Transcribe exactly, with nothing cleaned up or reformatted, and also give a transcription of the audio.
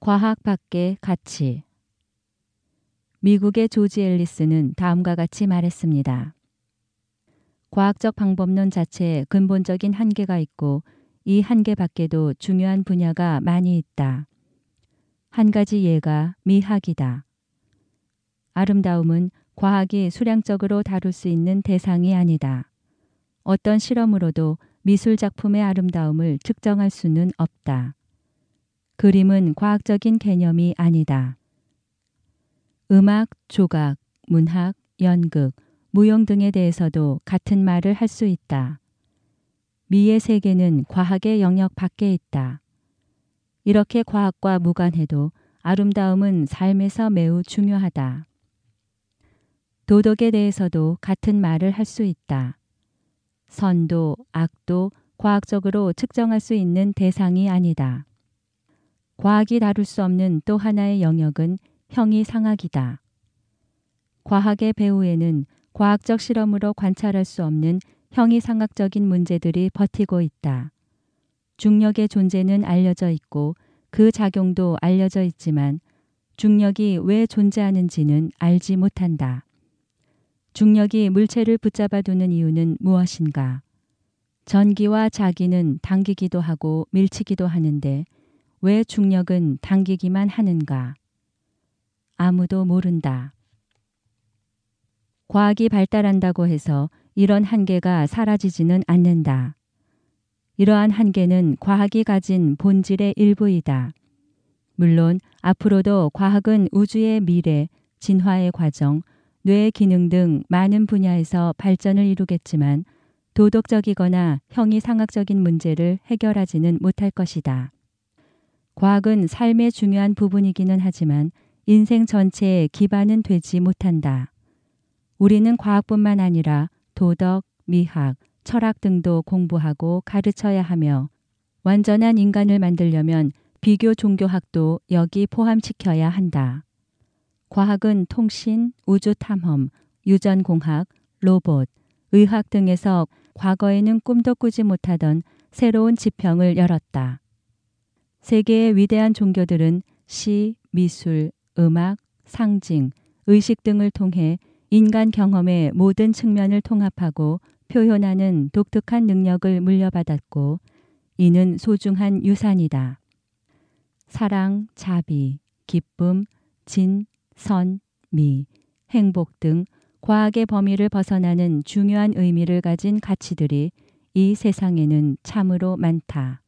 과학 밖의 가치. 미국의 조지 앨리스는 다음과 같이 말했습니다. 과학적 방법론 자체에 근본적인 한계가 있고 이 한계 밖에도 중요한 분야가 많이 있다. 한 가지 예가 미학이다. 아름다움은 과학이 수량적으로 다룰 수 있는 대상이 아니다. 어떤 실험으로도 미술 작품의 아름다움을 측정할 수는 없다. 그림은 과학적인 개념이 아니다. 음악, 조각, 문학, 연극, 무용 등에 대해서도 같은 말을 할 수 있다. 미의 세계는 과학의 영역 밖에 있다. 이렇게 과학과 무관해도 아름다움은 삶에서 매우 중요하다. 도덕에 대해서도 같은 말을 할 수 있다. 선도, 악도 과학적으로 측정할 수 있는 대상이 아니다. 과학이 다룰 수 없는 또 하나의 영역은 형이상학이다. 과학의 배후에는 과학적 실험으로 관찰할 수 없는 형이상학적인 문제들이 버티고 있다. 중력의 존재는 알려져 있고 그 작용도 알려져 있지만 중력이 왜 존재하는지는 알지 못한다. 중력이 물체를 붙잡아 두는 이유는 무엇인가? 전기와 자기는 당기기도 하고 밀치기도 하는데 왜 중력은 당기기만 하는가? 아무도 모른다. 과학이 발달한다고 해서 이런 한계가 사라지지는 않는다. 이러한 한계는 과학이 가진 본질의 일부이다. 물론 앞으로도 과학은 우주의 미래, 진화의 과정, 뇌의 기능 등 많은 분야에서 발전을 이루겠지만 도덕적이거나 형이상학적인 문제를 해결하지는 못할 것이다. 과학은 삶의 중요한 부분이기는 하지만 인생 전체의 기반은 되지 못한다. 우리는 과학뿐만 아니라 도덕, 미학, 철학 등도 공부하고 가르쳐야 하며 완전한 인간을 만들려면 비교 종교학도 여기 포함시켜야 한다. 과학은 통신, 우주 탐험, 유전공학, 로봇, 의학 등에서 과거에는 꿈도 꾸지 못하던 새로운 지평을 열었다. 세계의 위대한 종교들은 시, 미술, 음악, 상징, 의식 등을 통해 인간 경험의 모든 측면을 통합하고 표현하는 독특한 능력을 물려받았고 이는 소중한 유산이다. 사랑, 자비, 기쁨, 진, 선, 미, 행복 등 과학의 범위를 벗어나는 중요한 의미를 가진 가치들이 이 세상에는 참으로 많다.